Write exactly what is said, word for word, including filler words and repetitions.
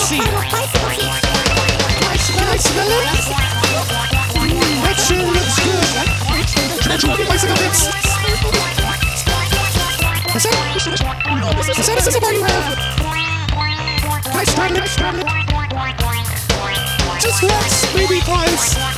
see it. Can I smell it? Mm, that sure looks good. Can I try the bicycle bits? Is that, is that a sizzle bar you have? Can I start it? Just once, maybe twice.